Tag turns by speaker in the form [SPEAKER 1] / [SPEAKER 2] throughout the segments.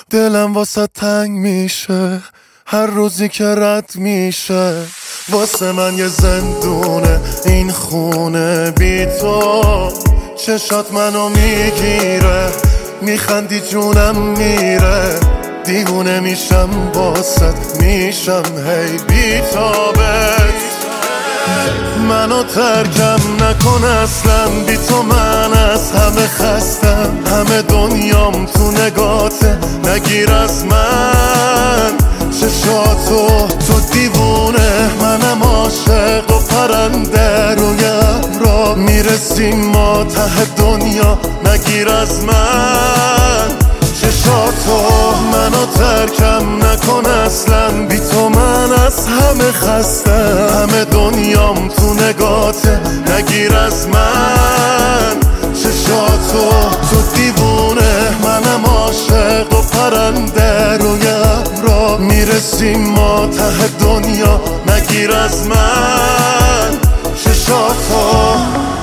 [SPEAKER 1] دلم واسه تنگ میشه هر روزی که رد میشه. واسه من یه زندونه این خونه بی تو. چشات منو میگیره میخندی جونم میره. دیوونه میشم باست میشم هی بی تابت. منو ترکم نکن اصلا بی تو من از همه خستم. همه دنیام تو نگاته نگیر از من چشاتو. تو دیوونه منم عاشق و پرنده روی ابرا میرسیم ما ته دنیا نگیر از من چشاتو. منو ترکم نکن اصلا بی تو من از همه خستم. همه دنیام تو نگاته نگیر از من چشاتو. تو دیوونه منم عاشق و پرنده روی ابرا میرسیم ما ته دنیا نگیر از من چشاتو.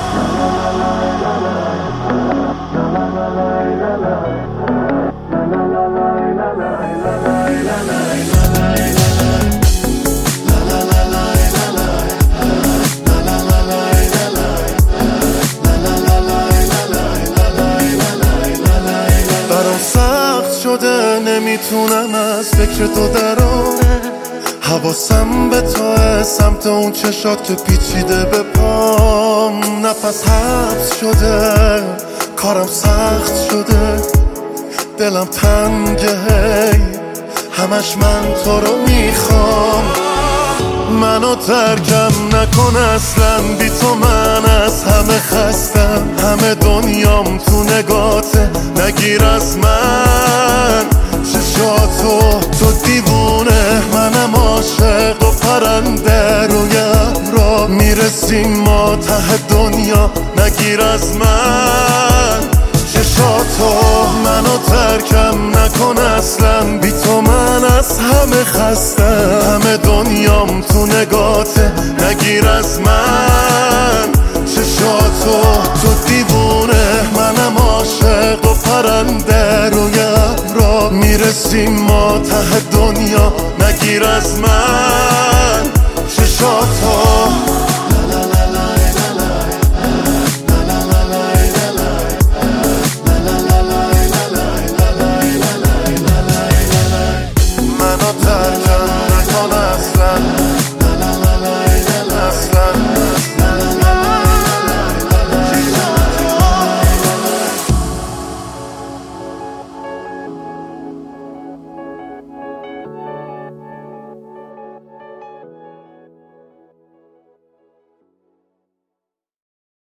[SPEAKER 1] نمیتونم از فکر تو درام. حواسم به توه سمت اون چشات که پیچیده به پام. نفس حبس شده کارم سخت شده دلم تنگه هی همش من تو رو میخوام. منو ترکم نکن اصلا بی تو من از همه خستم. همه دنیام تو نگاته نگیر از من چشاتو. تو دیوونه منم عاشق و پرنده روی ابرا میرسیم ما ته دنیا نگیر از من چشاتو. منو ترکم نکن اصلا بی تو من از همه خستم. همه دنیام تو نگاته نگیر از من چشاتو. تو دیوونه منم عاشق و پرنده روی ابرا میرسیم ما ته دنیا نگیر از من چشاتو.